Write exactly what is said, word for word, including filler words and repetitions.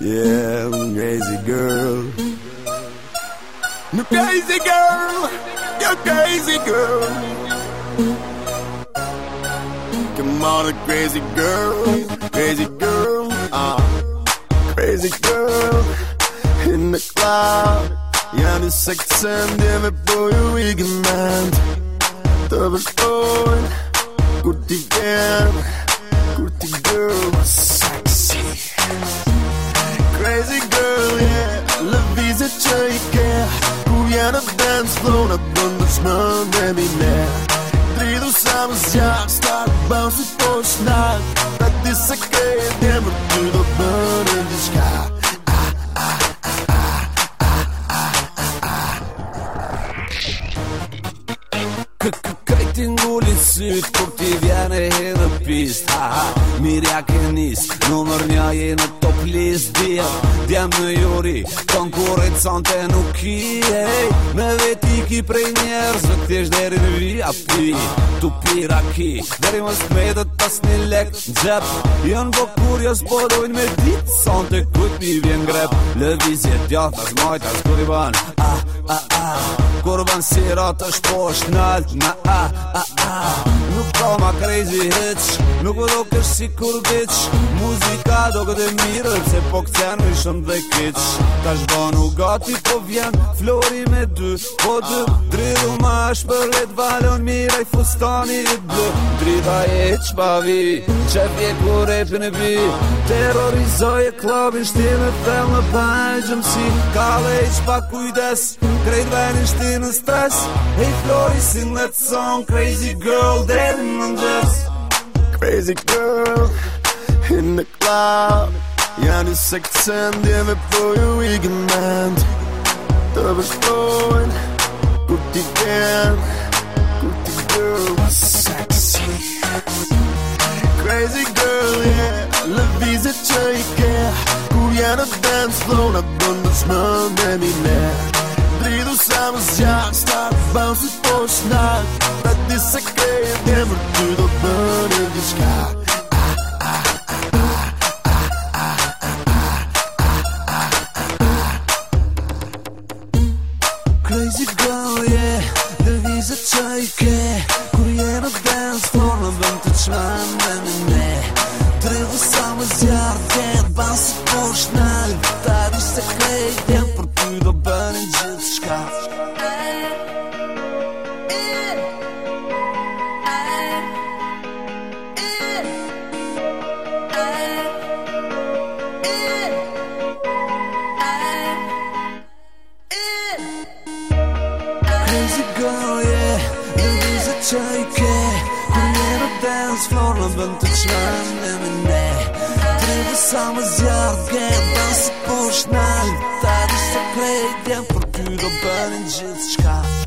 Yeah, crazy girl. No crazy girl, you're crazy girl. Come on, crazy girl, crazy girl, ah, crazy girl in the cloud. Ja, du sexen, det vi på jo weekend. Dobbeltåren, godt igjen, godt i girl, sexy. Crazy girl, yeah, la vise tjejke. Gå gärna dance floor, na bunden smör med min nær. Drid du sammen sjæl, start bounce på snart. At det så gøy, det må du da børne, det skal. Tingulit syt kur ti vjene edhe pist Haha, mirja kenis Numër nja je në top list Djem, djem në juri Konkurit sante nuk ki hey, me veti ki prej njerëzve Këtesh deri në vi a pi Tu pira ki Deri më smetët pas një lek në gjep Jën bo kur jo s'podojnë me dit Sante kujt mi vjen grep Lëvizje djathas majtas kur i ban Ah, ah, ah Kur ban sirat është posht nalt Na ah, ah, ah Nuk ka ma crazy hits Nuk do kësh si kur bitch Muzika do këtë mirë Se po këtjen në shumë dhe kitsch Ta shbanu gati po vjen Flori me dy Po dy Dridhu ma është për let valon Mira i fustani i blu Dridha e qpavi Qef je ku repin e bi Terrorizoj e klubin Shti me thell në pajgjëm si Kale i qpa kujdes Krejt venin shti në stres Hey Flori sing that song Crazy girl dead in the just Crazy girl in the cloud. Ja, du sexen, det vi på jo weekend. Dobbeltåren, godt igjen, godt i girl, sexy. Crazy girl, yeah, la vise tjejke. Gå gärna dance floor, na bunden smør med min nær. Drid du sammen sjæl, start bounce på snart. At det så gøy, det må du da børne, det skal. Crazy girl, yeah, det viser tjejke Kur jena dance floor, në vëm të qman dhe në ne Drivu sammen zjarë, vjet, bounce po shnall Ta di se krejt, jem për ty do bënin gjithë shka Crazy girl, yeah, në vizë qajke Kur jena dance floor, në bëm të qman dhe me ne Drivu sa më zjarë, vjet, bounce po shnall Ta di se krejt, jem për ty do bënin gjithë shka